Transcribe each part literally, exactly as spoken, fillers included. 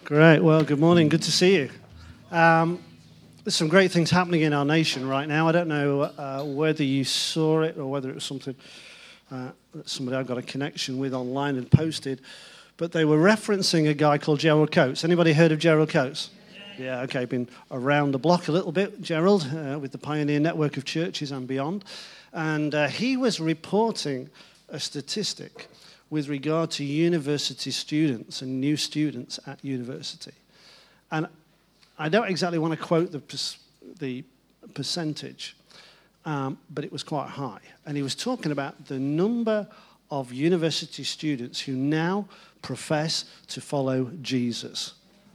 Great. Well, good morning. Good to see you. Um, there's some great things happening in our nation right now. I don't know uh, whether you saw it or whether it was something uh, that somebody I've got a connection with online had posted, but they were referencing a guy called Gerald Coates. Anybody heard of Gerald Coates? Yeah, okay, been around the block a little bit, Gerald, uh, with the Pioneer Network of Churches and beyond. And uh, he was reporting a statistic with regard to university students and new students at university. And I don't exactly want to quote the, the percentage, um, but it was quite high. And he was talking about the number of university students who now profess to follow Jesus.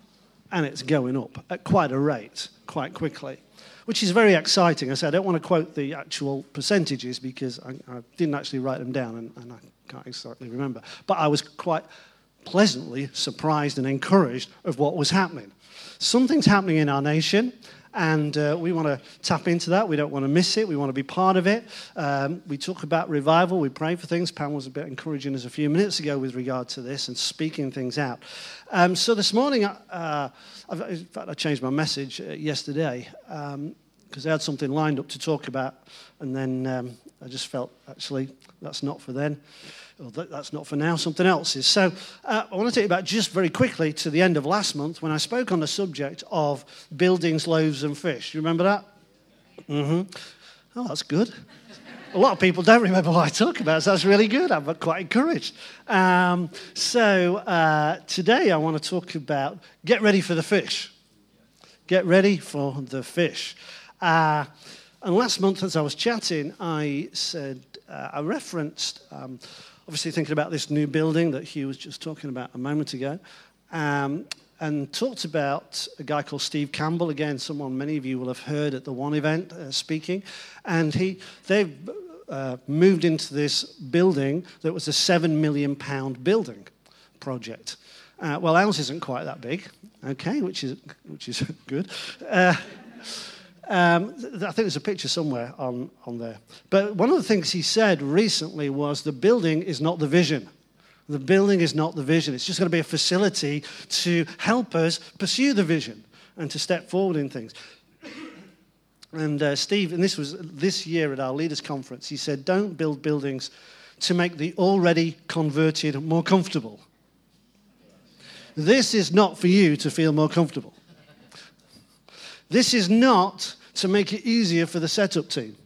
And it's going up at quite a rate, quite quickly, which is very exciting. I said I don't want to quote the actual percentages because I, I didn't actually write them down, and, and I can't exactly remember. But I was quite pleasantly surprised and encouraged of what was happening. Something's happening in our nation, and uh, we want to tap into that. We don't want to miss it. We want to be part of it. Um, we talk about revival. We pray for things. Pam was a bit encouraging us a few minutes ago with regard to this and speaking things out. Um, so this morning, uh, I've, in fact, I changed my message uh, yesterday because um, I had something lined up to talk about, and then um, I just felt, actually, that's not for then. Or that, that's not for now, something else is. So uh, I want to take you back just very quickly to the end of last month when I spoke on the subject of buildings, loaves and fish. You remember that? Mm-hmm. Oh, that's good. A lot of people don't remember what I talk about, so that's really good. I'm quite encouraged. Um, so uh, today I want to talk about get ready for the fish. Get ready for the fish. Uh, and last month as I was chatting, I said, uh, I referenced... Um, Obviously thinking about this new building that Hugh was just talking about a moment ago, um, and talked about a guy called Steve Campbell, again, someone many of you will have heard at the One event uh, speaking, and he they've uh, moved into this building that was a seven million pound building project. Uh, well, ours isn't quite that big, okay, which is which is good. Uh, Um, I think there's a picture somewhere on, on there. But one of the things he said recently was the building is not the vision. The building is not the vision. It's just going to be a facility to help us pursue the vision and to step forward in things. And uh, Steve, and this was this year at our leaders' conference, he said, don't build buildings to make the already converted more comfortable. This is not for you to feel more comfortable. This is not to make it easier for the setup team.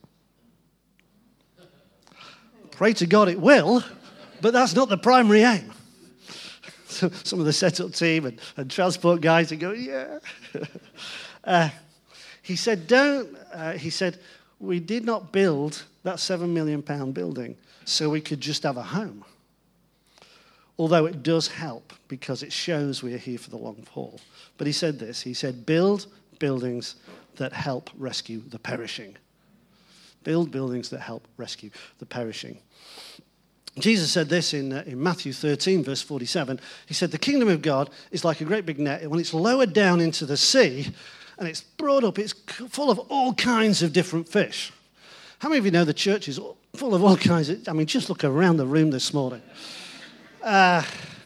Pray to God it will, but that's not the primary aim. So some of the setup team and, and transport guys are going, yeah. uh, he said, don't, uh, he said, we did not build that seven million pound building so we could just have a home. Although it does help because it shows we're here for the long haul. But he said this, he said, build buildings that help rescue the perishing. Build buildings that help rescue the perishing. Jesus said this in, uh, in Matthew thirteen, verse forty-seven. He said, the kingdom of God is like a great big net. When it's lowered down into the sea and it's brought up, it's full of all kinds of different fish. How many of you know the church is full of all kinds of, I mean, just look around the room this morning. Uh,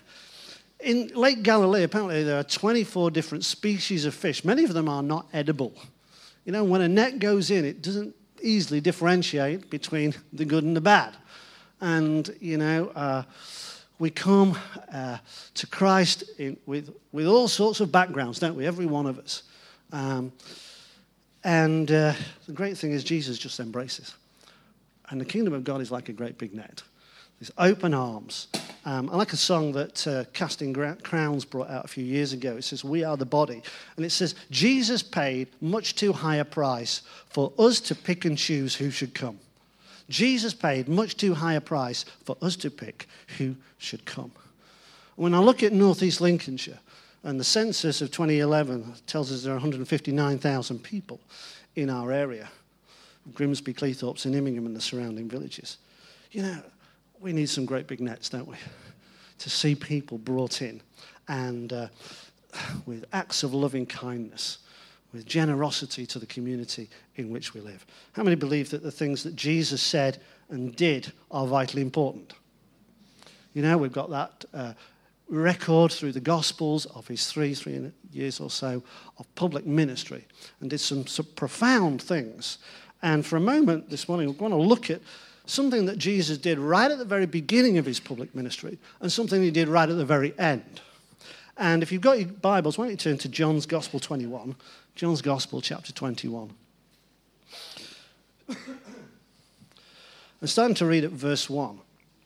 In Lake Galilee, apparently there are twenty-four different species of fish. Many of them are not edible. You know, when a net goes in, it doesn't easily differentiate between the good and the bad. And, you know, uh, we come uh, to Christ in, with, with all sorts of backgrounds, don't we? Every one of us. Um, and uh, the great thing is Jesus just embraces. And the kingdom of God is like a great big net. These open arms. Um, I like a song that uh, Casting Crowns brought out a few years ago. It says, we are the body. And it says, Jesus paid much too high a price for us to pick and choose who should come. Jesus paid much too high a price for us to pick who should come. When I look at Northeast Lincolnshire, and the census of twenty eleven tells us there are one hundred fifty-nine thousand people in our area, Grimsby, Cleethorpes and Immingham and the surrounding villages. You know, we need some great big nets, don't we? To see people brought in and uh, with acts of loving kindness, with generosity to the community in which we live. How many believe that the things that Jesus said and did are vitally important? You know, we've got that uh, record through the Gospels of his three, three years or so of public ministry and did some, some profound things. And for a moment this morning, we're going to look at something that Jesus did right at the very beginning of his public ministry and something he did right at the very end. And if you've got your Bibles, why don't you turn to John's Gospel twenty-one, John's Gospel chapter twenty-one. I'm starting to read at verse one.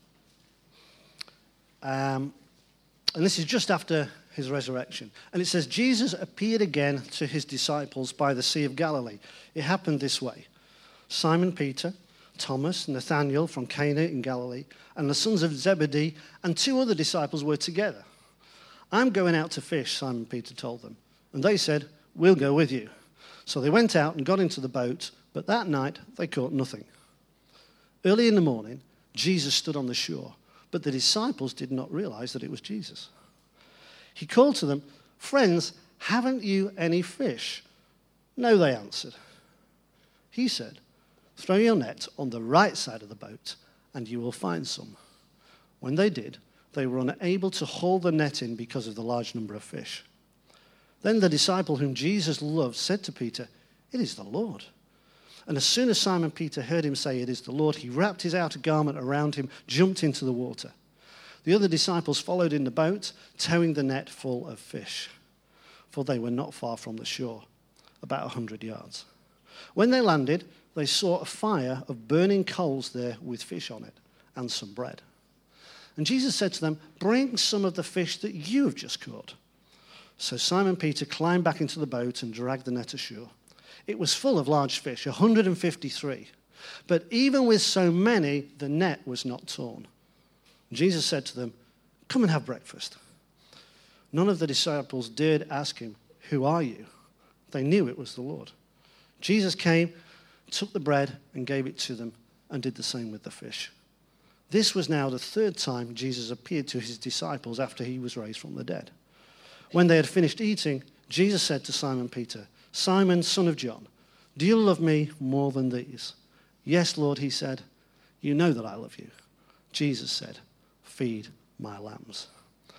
Um, and this is just after his resurrection. And it says, Jesus appeared again to his disciples by the Sea of Galilee. It happened this way. Simon Peter, Thomas, Nathanael from Cana in Galilee, and the sons of Zebedee, and two other disciples were together. I'm going out to fish, Simon Peter told them. And they said, we'll go with you. So they went out and got into the boat, but that night they caught nothing. Early in the morning, Jesus stood on the shore, but the disciples did not realize that it was Jesus. He called to them, friends, haven't you any fish? No, they answered. He said, throw your net on the right side of the boat, and you will find some. When they did, they were unable to haul the net in because of the large number of fish. Then the disciple whom Jesus loved said to Peter, it is the Lord. And as soon as Simon Peter heard him say, it is the Lord, he wrapped his outer garment around him, jumped into the water. The other disciples followed in the boat, towing the net full of fish, for they were not far from the shore, about a hundred yards. When they landed, they saw a fire of burning coals there with fish on it and some bread. And Jesus said to them, bring some of the fish that you have just caught. So Simon Peter climbed back into the boat and dragged the net ashore. It was full of large fish, one hundred fifty-three. But even with so many, the net was not torn. Jesus said to them, come and have breakfast. None of the disciples dared ask him, who are you? They knew it was the Lord. Jesus came, took the bread and gave it to them and did the same with the fish. This was now the third time Jesus appeared to his disciples after he was raised from the dead. When they had finished eating, Jesus said to Simon Peter, Simon, son of John, do you love me more than these? Yes, Lord, he said, you know that I love you. Jesus said, feed my lambs.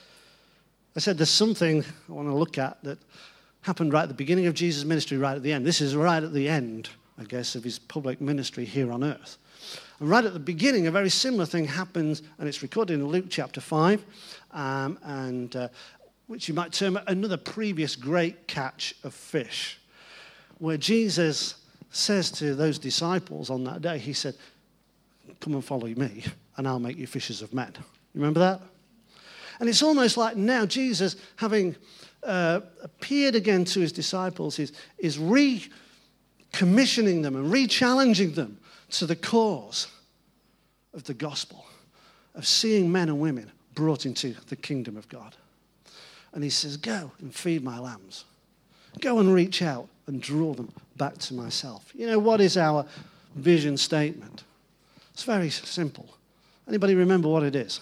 I said there's something I want to look at that happened right at the beginning of Jesus' ministry, right at the end. This is right at the end, I guess, of his public ministry here on earth. And right at the beginning, a very similar thing happens, and it's recorded in Luke chapter five, um, and uh, which you might term another previous great catch of fish, where Jesus says to those disciples on that day, he said, come and follow me, and I'll make you fishers of men. You remember that? And it's almost like now Jesus, having uh, appeared again to his disciples, is, is recommissioning them and re-challenging them to the cause of the gospel, of seeing men and women brought into the kingdom of God. And he says, go and feed my lambs. Go and reach out and draw them back to myself. You know, what is our vision statement? It's very simple. Anybody remember what it is?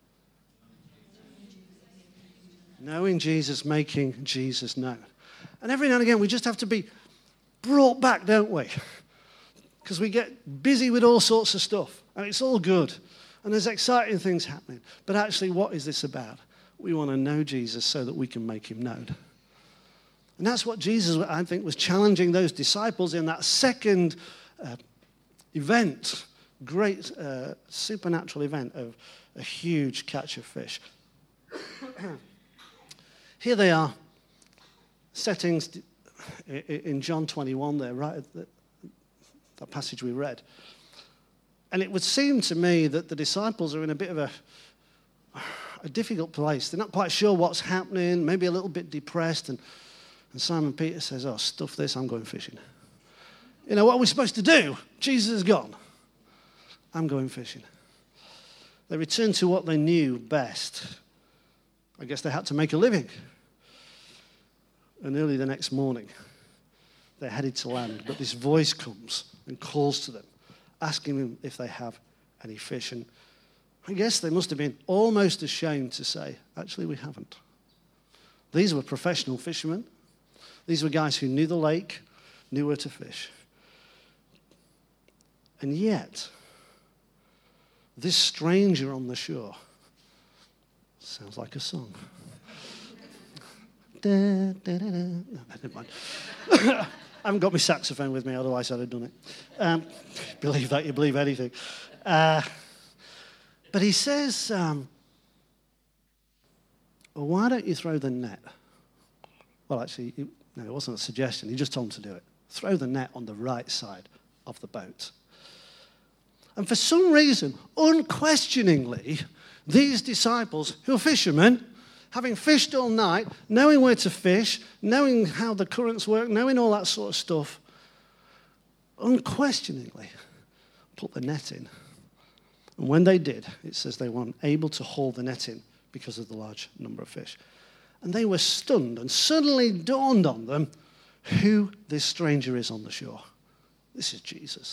Knowing Jesus, making Jesus known. And every now and again, we just have to be brought back, don't we? Because we get busy with all sorts of stuff, and it's all good, and there's exciting things happening. But actually, what is this about? We want to know Jesus so that we can make him known. And that's what Jesus, I think, was challenging those disciples in that second uh, event, great uh, supernatural event of a huge catch of fish. Here they are, settings in John twenty-one there, right at the, that passage we read. And it would seem to me that the disciples are in a bit of a, a difficult place. They're not quite sure what's happening, maybe a little bit depressed. And, and Simon Peter says, oh, stuff this, I'm going fishing. You know, what are we supposed to do? Jesus is gone. I'm going fishing. They returned to what they knew best. I guess they had to make a living. And early the next morning, they're headed to land. But this voice comes and calls to them, asking them if they have any fish. And I guess they must have been almost ashamed to say, actually, we haven't. These were professional fishermen. These were guys who knew the lake, knew where to fish. And yet, this stranger on the shore Sounds like a song. Da, da, da, da. No, never mind. I haven't got my saxophone with me, otherwise I'd have done it. Um, believe that, you believe anything. Uh, but he says, um, well, why don't you throw the net? Well, actually, it, no, it wasn't a suggestion. He just told them to do it. Throw the net on the right side of the boat. And for some reason, unquestioningly, these disciples, who are fishermen, having fished all night, knowing where to fish, knowing how the currents work, knowing all that sort of stuff, unquestioningly put the net in. And when they did, it says they weren't able to haul the net in because of the large number of fish. And they were stunned, and suddenly dawned on them who this stranger is on the shore. This is Jesus.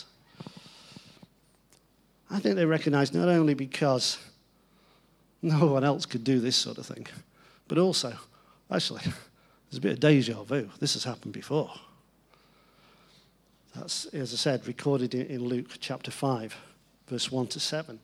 I think they recognized not only because no one else could do this sort of thing, but also, actually, there's a bit of deja vu. This has happened before. That's, as I said, recorded in, in Luke chapter five, verse one to seven.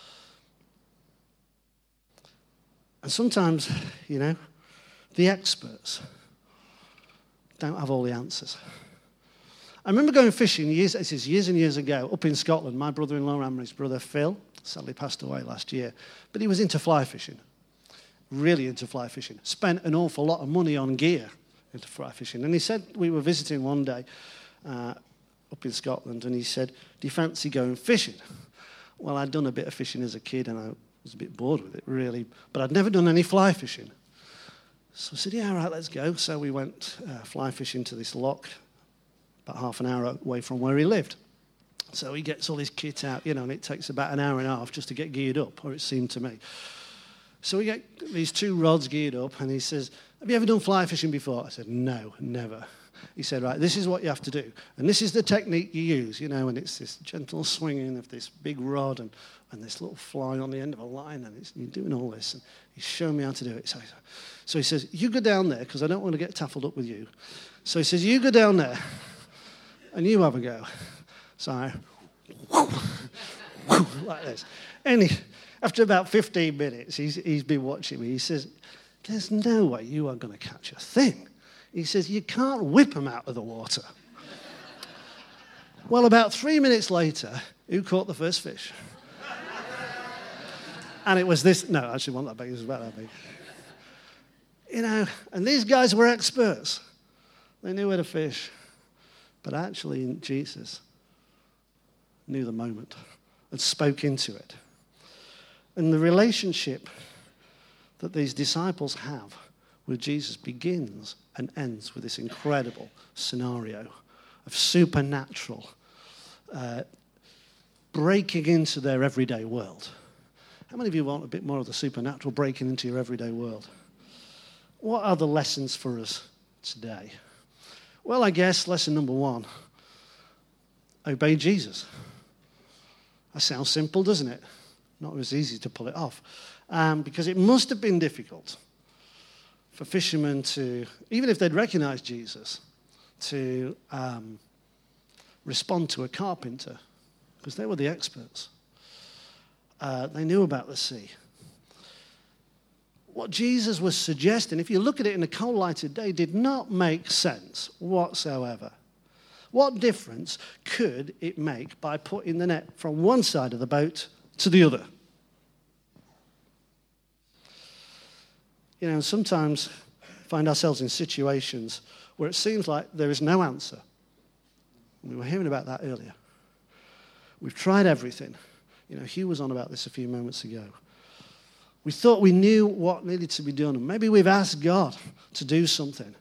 And sometimes, you know, the experts don't have all the answers. I remember going fishing years, this is years and years ago, up in Scotland. My brother-in-law and his brother Phil sadly passed away last year, but he was into fly fishing, really into fly fishing. Spent an awful lot of money on gear into fly fishing. And he said, we were visiting one day uh, up in Scotland, and he said, do you fancy going fishing? Well, I'd done a bit of fishing as a kid, and I was a bit bored with it, really, but I'd never done any fly fishing. So I said, yeah, all right, let's go. So we went uh, fly fishing to this loch, about half an hour away from where he lived. So he gets all his kit out, you know, and it takes about an hour and a half just to get geared up, or it seemed to me. So we get these two rods geared up, and he says, have you ever done fly fishing before? I said, no, never. He said, right, this is what you have to do. And this is the technique you use, you know, and it's this gentle swinging of this big rod and, and this little fly on the end of a line, and it's, you're doing all this. And he's showing me how to do it. So, so he says, you go down there, because I don't want to get taffled up with you. So he says, you go down there, and you have a go. So I, whoo, whoo, like this. And he, after about fifteen minutes, he's, he's been watching me. He says, there's no way you are going to catch a thing. He says, you can't whip them out of the water. Well, about three minutes later, who caught the first fish? And it was this, no, actually, it wasn't that big, it was about that big. You know, and these guys were experts. They knew where to fish. But actually, Jesus knew the moment and spoke into it. And the relationship that these disciples have with Jesus begins and ends with this incredible scenario of supernatural uh, breaking into their everyday world. How many of you want a bit more of the supernatural breaking into your everyday world? What are the lessons for us today? Well, I guess lesson number one, obey Jesus. That sounds simple, doesn't it? Not as easy to pull it off. Um, because it must have been difficult for fishermen to, even if they'd recognized Jesus, to um, respond to a carpenter, because they were the experts. Uh, they knew about the sea. What Jesus was suggesting, if you look at it in a cold light of day, did not make sense whatsoever. What difference could it make by putting the net from one side of the boat to the other? You know, sometimes find ourselves in situations where it seems like there is no answer. We were hearing about that earlier. We've tried everything. You know, Hugh was on about this a few moments ago. We thought we knew what needed to be done, and maybe we've asked God to do something.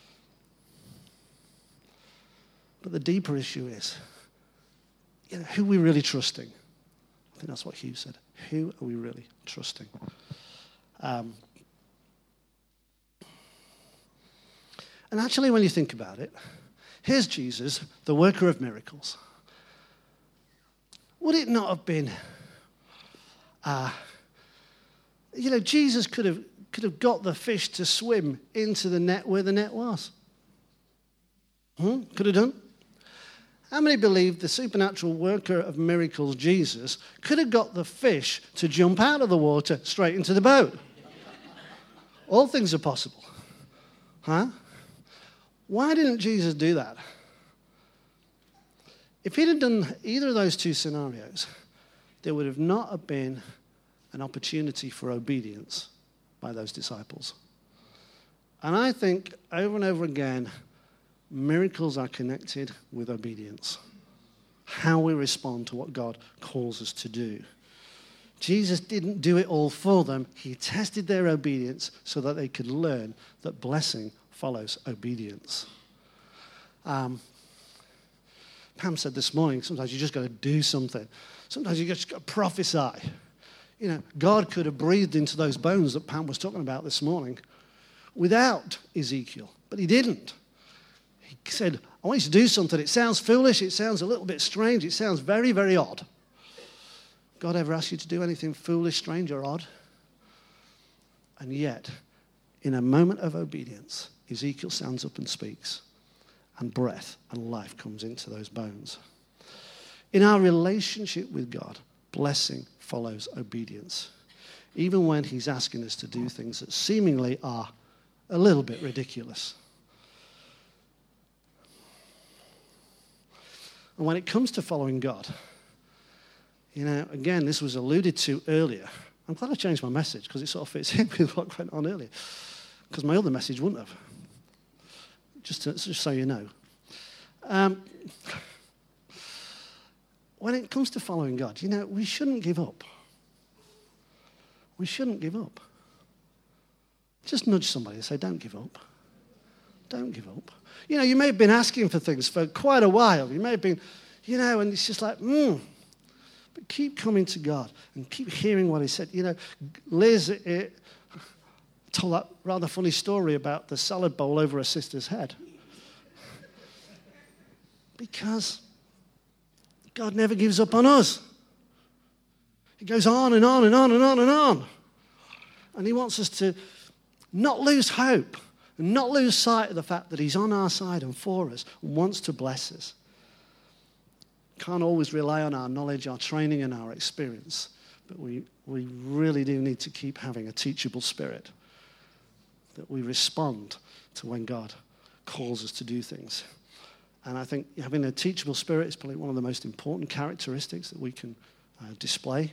But the deeper issue is, you know, who are we really trusting? I think that's what Hugh said. Who are we really trusting? Um, and actually, when you think about it, here's Jesus, the worker of miracles. Would it not have been, uh, you know, Jesus could have could have got the fish to swim into the net where the net was. Hmm? Could have done. How many believe the supernatural worker of miracles, Jesus, could have got the fish to jump out of the water straight into the boat? All things are possible. Huh? Why didn't Jesus do that? If he'd have done either of those two scenarios, there would have not have been an opportunity for obedience by those disciples. And I think over and over again, miracles are connected with obedience. How we respond to what God calls us to do. Jesus didn't do it all for them. He tested their obedience so that they could learn that blessing follows obedience. Um, Pam said this morning, sometimes you just got to do something. Sometimes you just got to prophesy. You know, God could have breathed into those bones that Pam was talking about this morning without Ezekiel, but he didn't. He said, I want you to do something. It sounds foolish. It sounds a little bit strange. It sounds very, very odd. God ever asked you to do anything foolish, strange, or odd? And yet, in a moment of obedience, Ezekiel stands up and speaks, and breath and life comes into those bones. In our relationship with God, blessing follows obedience, even when he's asking us to do things that seemingly are a little bit ridiculous. And when it comes to following God, you know, again, this was alluded to earlier. I'm glad I changed my message because it sort of fits in with what went on earlier. Because my other message wouldn't have. Just, to, just so you know. Um, when it comes to following God, you know, we shouldn't give up. We shouldn't give up. Just nudge somebody and say, don't give up. Don't give up. You know, you may have been asking for things for quite a while. You may have been, you know, and it's just like, hmm. But keep coming to God and keep hearing what he said. You know, Liz it, told that rather funny story about the salad bowl over her sister's head. Because God never gives up on us. He goes on and on and on and on and on. And he wants us to not lose hope and not lose sight of the fact that he's on our side and for us and wants to bless us. Can't always rely on our knowledge, our training, and our experience. But we, we really do need to keep having a teachable spirit. That we respond to when God calls us to do things. And I think having a teachable spirit is probably one of the most important characteristics that we can uh, display.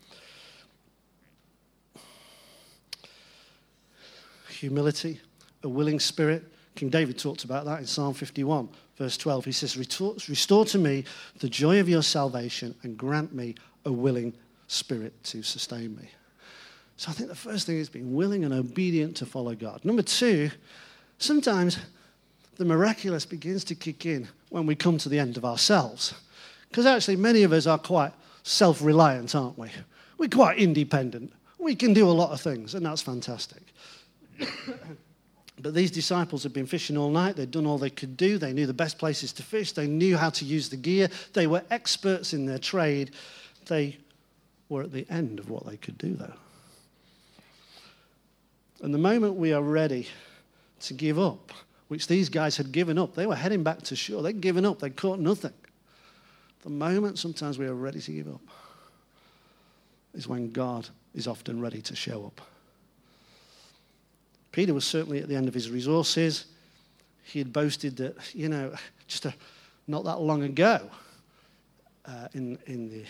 Humility, a willing spirit. King David talked about that in Psalm fifty-one, verse twelve. He says, restore to me the joy of your salvation and grant me a willing spirit to sustain me. So I think the first thing is being willing and obedient to follow God. Number two, sometimes the miraculous begins to kick in when we come to the end of ourselves. Because actually many of us are quite self-reliant, aren't we? We're quite independent. We can do a lot of things, and that's fantastic. But these disciples had been fishing all night. They'd done all they could do. They knew the best places to fish. They knew how to use the gear. They were experts in their trade. They were at the end of what they could do, though. And the moment we are ready to give up, which these guys had given up, they were heading back to shore. They'd given up. They'd caught nothing. The moment sometimes we are ready to give up is when God is often ready to show up. Peter was certainly at the end of his resources. He had boasted that, you know, just a, not that long ago uh, in, in, the,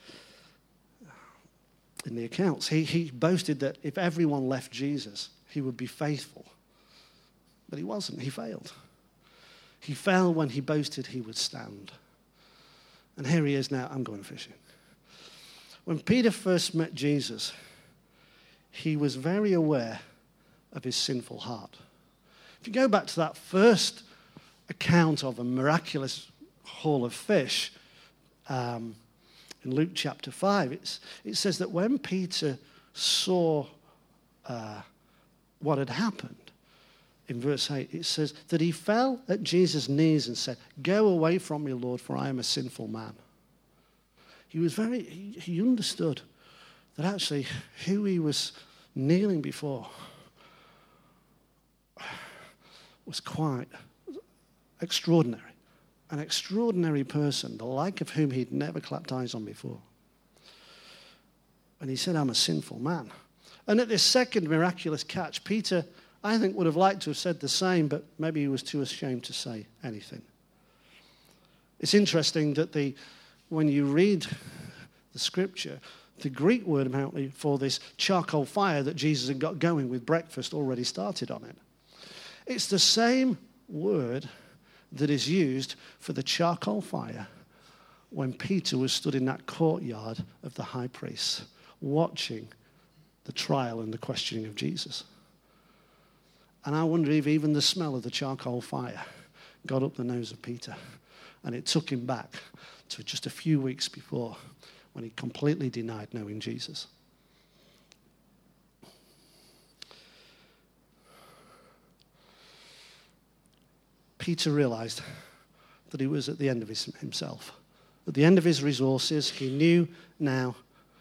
in the accounts, he, he boasted that if everyone left Jesus, he would be faithful. But he wasn't. He failed. He fell when he boasted he would stand. And here he is now, I'm going fishing. When Peter first met Jesus, he was very aware of his sinful heart. If you go back to that first account of a miraculous haul of fish um, in Luke chapter five, it's, it says that when Peter saw uh, what had happened, in verse eight, it says that he fell at Jesus' knees and said, "Go away from me, Lord, for I am a sinful man." He was very, he, he understood that actually who he was kneeling before was quite extraordinary. An extraordinary person, the like of whom he'd never clapped eyes on before. And he said, "I'm a sinful man." And at this second miraculous catch, Peter, I think, would have liked to have said the same, but maybe he was too ashamed to say anything. It's interesting that the when you read the scripture, the Greek word apparently for this charcoal fire that Jesus had got going with breakfast already started on it. It's the same word that is used for the charcoal fire when Peter was stood in that courtyard of the high priest, watching the trial and the questioning of Jesus. And I wonder if even the smell of the charcoal fire got up the nose of Peter, and it took him back to just a few weeks before when he completely denied knowing Jesus. Peter realized that he was at the end of his, himself, at the end of his resources. He knew now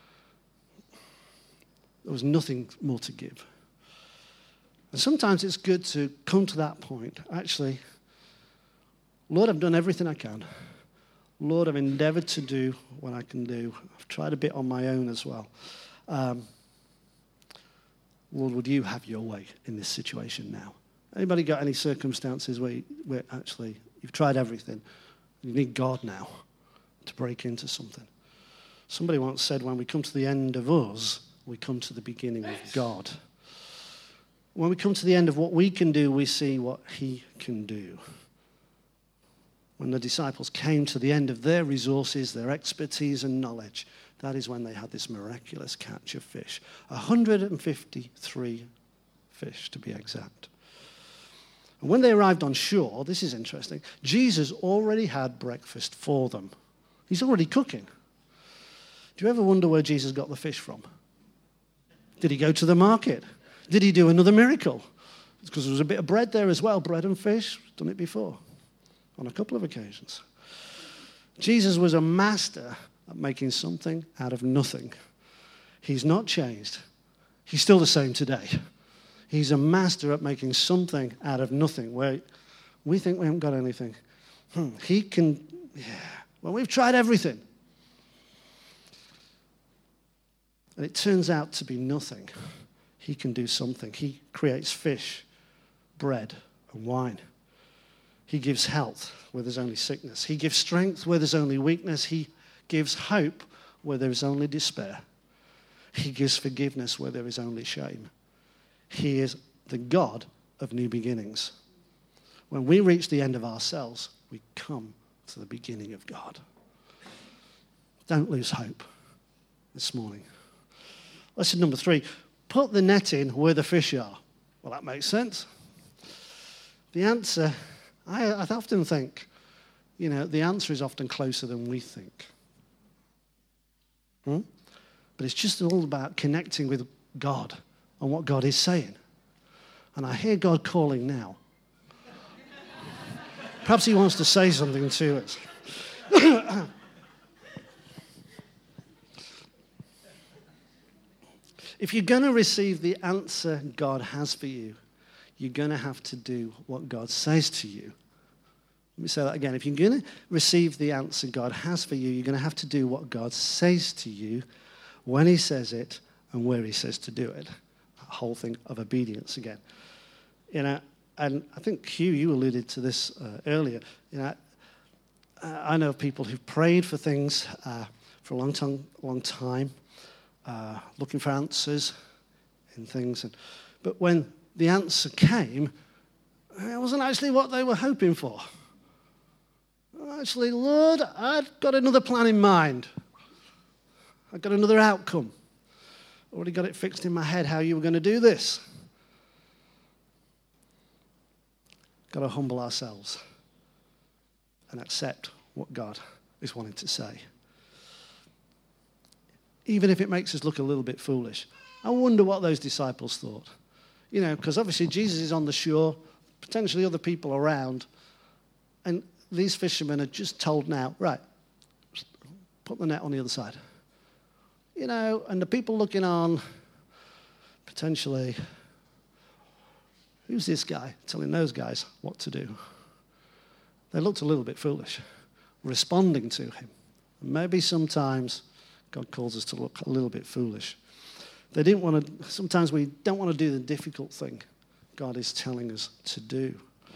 there was nothing more to give. And sometimes it's good to come to that point. Actually, Lord, I've done everything I can. Lord, I've endeavored to do what I can do. I've tried a bit on my own as well. Um, Lord, would you have your way in this situation now? Anybody got any circumstances where, you, where actually you've tried everything? You need God now to break into something. Somebody once said, when we come to the end of us, we come to the beginning of God. When we come to the end of what we can do, we see what he can do. When the disciples came to the end of their resources, their expertise and knowledge, that is when they had this miraculous catch of fish. one hundred fifty-three fish, to be exact. And when they arrived on shore, this is interesting, Jesus already had breakfast for them. He's already cooking. Do you ever wonder where Jesus got the fish from? Did he go to the market? Did he do another miracle? It's because there was a bit of bread there as well, bread and fish. Done it before on a couple of occasions. Jesus was a master at making something out of nothing. He's not changed. He's still the same today. He's a master at making something out of nothing, where we think we haven't got anything. Hmm, he can, yeah. Well, we've tried everything. And it turns out to be nothing. He can do something. He creates fish, bread, and wine. He gives health where there's only sickness. He gives strength where there's only weakness. He gives hope where there is only despair. He gives forgiveness where there is only shame. He is the God of new beginnings. When we reach the end of ourselves, we come to the beginning of God. Don't lose hope this morning. Lesson number three, put the net in where the fish are. Well, that makes sense. The answer, I, I often think, you know, the answer is often closer than we think. Hmm? But it's just all about connecting with God and what God is saying. And I hear God calling now. Perhaps he wants to say something to us. If you're going to receive the answer God has for you, you're going to have to do what God says to you. Let me say that again. If you're going to receive the answer God has for you, you're going to have to do what God says to you, when he says it, and where he says to do it. That whole thing of obedience again. You know, and I think, Hugh, you alluded to this uh, earlier. You know, I know of people who've prayed for things uh, for a long time, long time uh, looking for answers in things. And, but when the answer came, it wasn't actually what they were hoping for. Actually, Lord, I've got another plan in mind. I've got another outcome. Already got it fixed in my head how you were going to do this. Got to humble ourselves and accept what God is wanting to say. Even if it makes us look a little bit foolish. I wonder what those disciples thought. You know, because obviously Jesus is on the shore, potentially other people around, and these fishermen are just told now, right, put the net on the other side. You know, and the people looking on, potentially, who's this guy telling those guys what to do? They looked a little bit foolish, responding to him. Maybe sometimes God calls us to look a little bit foolish. They didn't want to, sometimes we don't want to do the difficult thing God is telling us to do.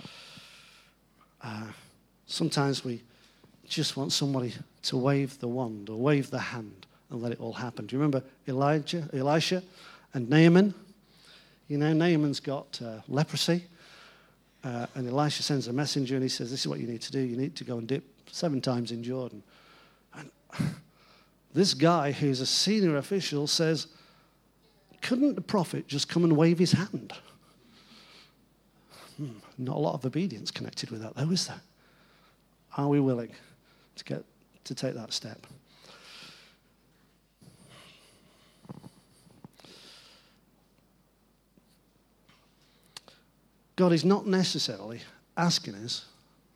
Uh, sometimes we just want somebody to wave the wand or wave the hand and let it all happen. Do you remember Elijah, Elisha and Naaman? You know, Naaman's got uh, leprosy. Uh, and Elisha sends a messenger and he says, this is what you need to do. You need to go and dip seven times in Jordan. And this guy, who's a senior official, says, couldn't the prophet just come and wave his hand? Hmm, not a lot of obedience connected with that, though, is there? Are we willing to get to take that step? God is not necessarily asking us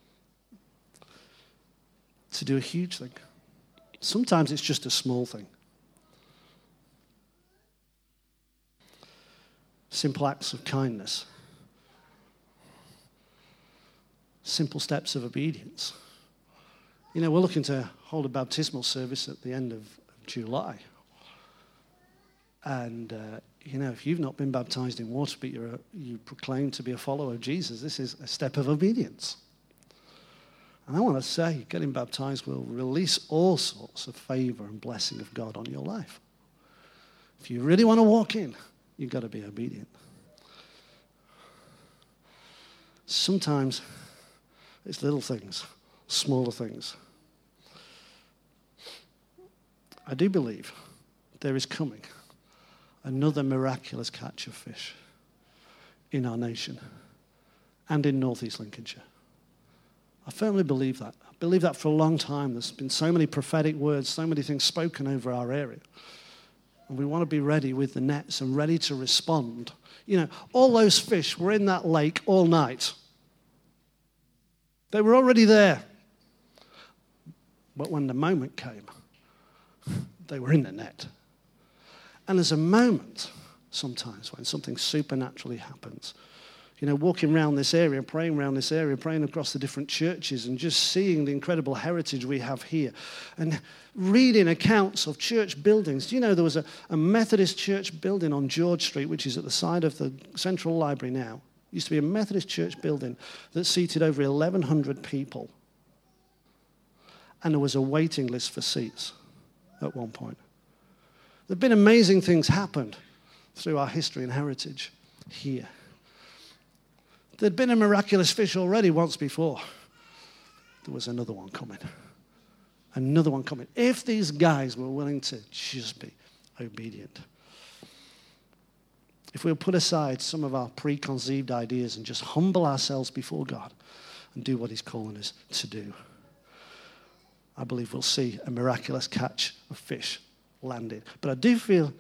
to do a huge thing. Sometimes it's just a small thing. Simple acts of kindness. Simple steps of obedience. You know, we're looking to hold a baptismal service at the end of July. And, uh, you know, if you've not been baptized in water, but you're a, you proclaim to be a follower of Jesus, this is a step of obedience. And I want to say, getting baptized will release all sorts of favor and blessing of God on your life. If you really want to walk in, you've got to be obedient. Sometimes it's little things, smaller things. I do believe there is coming another miraculous catch of fish in our nation and in northeast Lincolnshire. I firmly believe that. I believe that for a long time. There's been so many prophetic words, so many things spoken over our area. And we want to be ready with the nets and ready to respond. You know, all those fish were in that lake all night. They were already there. But when the moment came, they were in the net. And there's a moment sometimes when something supernaturally happens. You know, walking around this area, praying around this area, praying across the different churches and just seeing the incredible heritage we have here. And reading accounts of church buildings. Do you know there was a, a Methodist church building on George Street, which is at the side of the Central Library now. It used to be a Methodist church building that seated over eleven hundred people. And there was a waiting list for seats at one point. There have been amazing things happened through our history and heritage here. There'd been a miraculous fish already once before. There was another one coming. Another one coming. If these guys were willing to just be obedient. If we'll put aside some of our preconceived ideas and just humble ourselves before God and do what he's calling us to do, I believe we'll see a miraculous catch of fish landed. But I do feel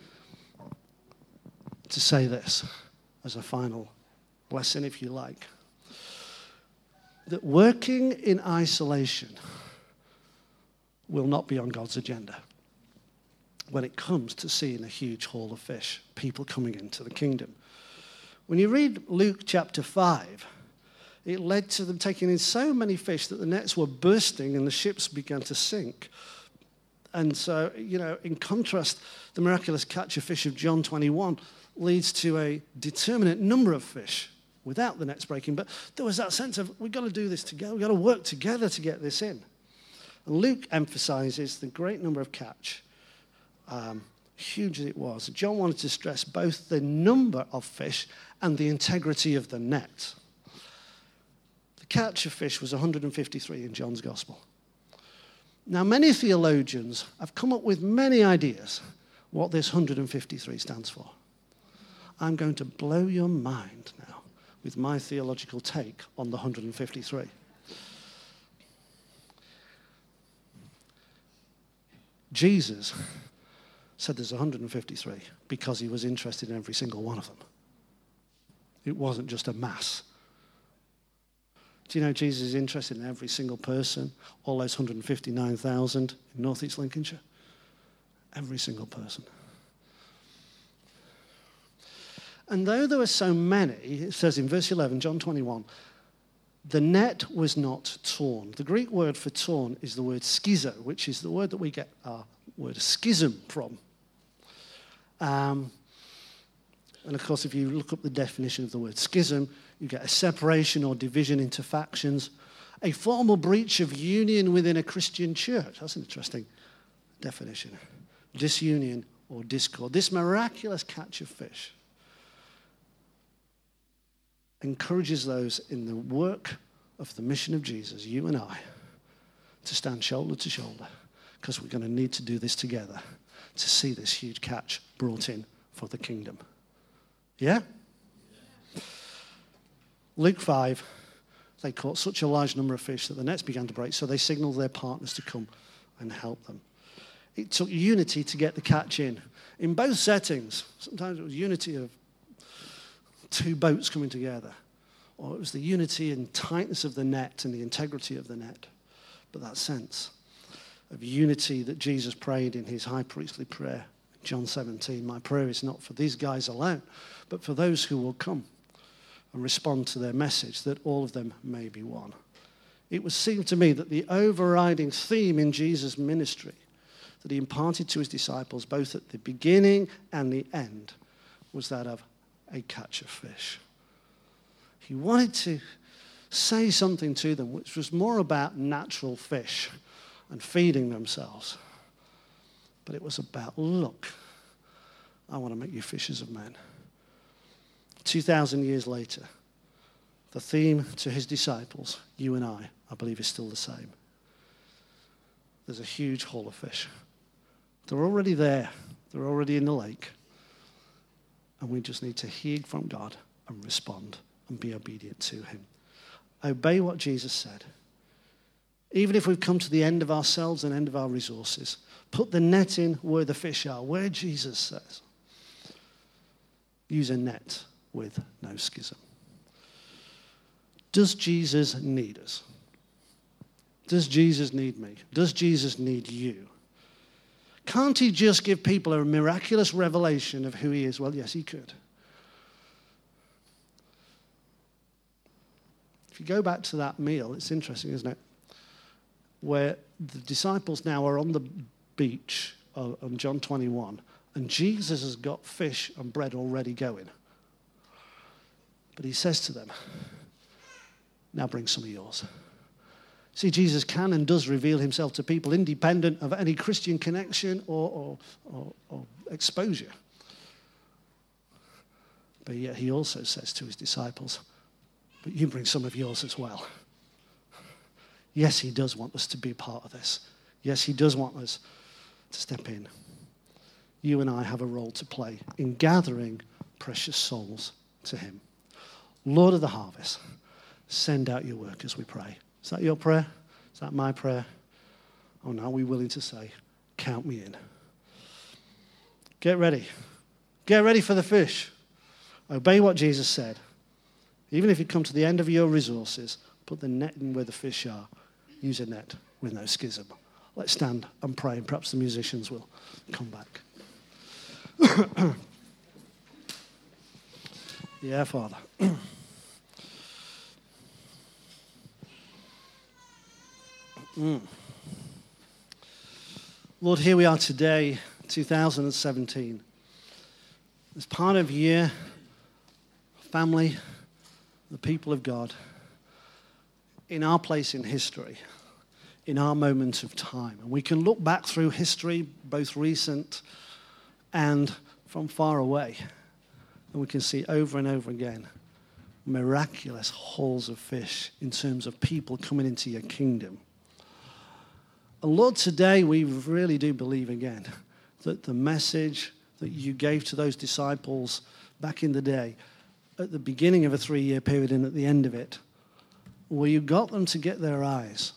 to say this as a final lesson, if you like, that working in isolation will not be on God's agenda when it comes to seeing a huge haul of fish, people coming into the kingdom. When you read Luke chapter five, it led to them taking in so many fish that the nets were bursting and the ships began to sink. And so, you know, in contrast, the miraculous catch of fish of John twenty-one leads to a determinate number of fish without the nets breaking. But there was that sense of, we've got to do this together. We've got to work together to get this in. And Luke emphasizes the great number of catch, um, huge as it was. John wanted to stress both the number of fish and the integrity of the net. The catch of fish was one hundred fifty-three in John's gospel. Now, many theologians have come up with many ideas what this one hundred fifty-three stands for. I'm going to blow your mind now with my theological take on the one hundred fifty-three. Jesus said there's one hundred fifty-three because he was interested in every single one of them. It wasn't just a mass. Do you know Jesus is interested in every single person, all those one hundred fifty-nine thousand in northeast Lincolnshire? Every single person. And though there were so many, it says in verse eleven, John twenty-one, the net was not torn. The Greek word for torn is the word schizo, which is the word that we get our word schism from. Um, And of course, if you look up the definition of the word schism, you get a separation or division into factions, a formal breach of union within a Christian church. That's an interesting definition. Disunion or discord. This miraculous catch of fish encourages those in the work of the mission of Jesus, you and I, to stand shoulder to shoulder, because we're going to need to do this together to see this huge catch brought in for the kingdom. Yeah? Luke five, they caught such a large number of fish that the nets began to break, so they signaled their partners to come and help them. It took unity to get the catch in. In both settings, sometimes it was unity of two boats coming together, or it was the unity and tightness of the net and the integrity of the net. But that sense of unity that Jesus prayed in his high priestly prayer, John seventeen, my prayer is not for these guys alone, but for those who will come and respond to their message, that all of them may be one. It would seem to me that the overriding theme in Jesus' ministry that he imparted to his disciples, both at the beginning and the end, was that of a catch of fish. He wanted to say something to them which was more about natural fish and feeding themselves. But it was about, look, I want to make you fishers of men. two thousand years later, the theme to his disciples, you and I, I believe is still the same. There's a huge haul of fish. They're already there. They're already in the lake. And we just need to hear from God and respond and be obedient to him. Obey what Jesus said. Even if we've come to the end of ourselves and end of our resources, put the net in where the fish are, where Jesus says. Use a net with no schism. Does Jesus need us? Does Jesus need me? Does Jesus need you? Can't he just give people a miraculous revelation of who he is? Well, yes, he could. If you go back to that meal, it's interesting, isn't it? Where the disciples now are on the beach on John twenty-one, and Jesus has got fish and bread already going. But he says to them, now bring some of yours. See, Jesus can and does reveal himself to people independent of any Christian connection or, or, or, or exposure. But yet he also says to his disciples, but you bring some of yours as well. Yes, he does want us to be part of this. Yes, he does want us to step in. You and I have a role to play in gathering precious souls to him. Lord of the harvest, send out your workers, we pray. Is that your prayer? Is that my prayer? Oh, now we're willing to say, count me in. Get ready. Get ready for the fish. Obey what Jesus said. Even if you come to the end of your resources, put the net in where the fish are. Use a net with no schism. Let's stand and pray, and perhaps the musicians will come back. Yeah, Father. Mm. Lord, here we are today, two thousand seventeen. As part of your family, the people of God, in our place in history, in our moment of time. And we can look back through history, both recent and from far away, and we can see over and over again miraculous hauls of fish in terms of people coming into your kingdom. And Lord, today we really do believe again that the message that you gave to those disciples back in the day, at the beginning of a three-year period and at the end of it, where you got them to get their eyes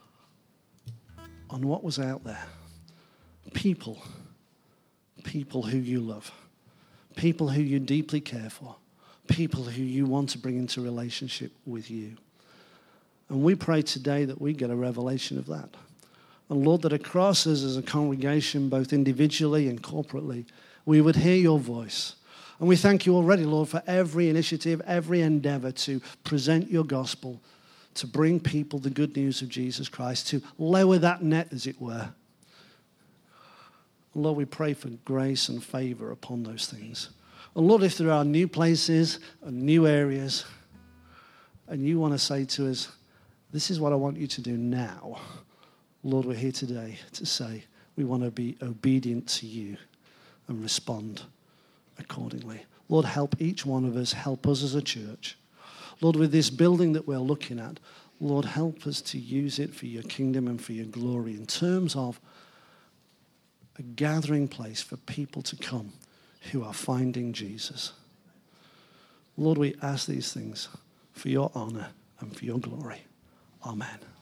on what was out there. People, people who you love, people who you deeply care for, people who you want to bring into relationship with you. And we pray today that we get a revelation of that. And Lord, that across us as a congregation, both individually and corporately, we would hear your voice. And we thank you already, Lord, for every initiative, every endeavor to present your gospel, to bring people the good news of Jesus Christ, to lower that net, as it were. Lord, we pray for grace and favor upon those things. And Lord, if there are new places and new areas, and you want to say to us, this is what I want you to do now, Lord, we're here today to say we want to be obedient to you and respond accordingly. Lord, help each one of us, help us as a church. Lord, with this building that we're looking at, Lord, help us to use it for your kingdom and for your glory in terms of a gathering place for people to come who are finding Jesus. Lord, we ask these things for your honor and for your glory. Amen.